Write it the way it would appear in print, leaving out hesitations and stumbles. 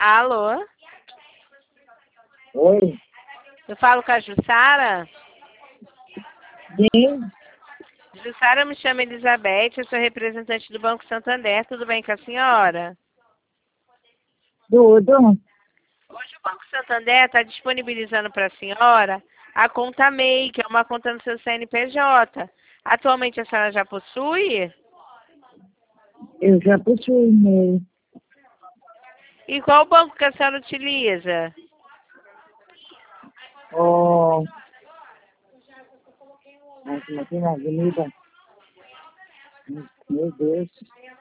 Alô? Oi? Eu falo com a Jussara? Sim? Jussara, me chama Elizabeth, eu sou representante do Banco Santander. Tudo bem com a senhora? Tudo? Hoje o Banco Santander está disponibilizando para a senhora a conta MEI, que é uma conta no seu CNPJ. Atualmente a senhora já possui? Eu já possuo e-mail. E qual banco que a senhora utiliza? Oh, aqui na avenida. Meu Deus.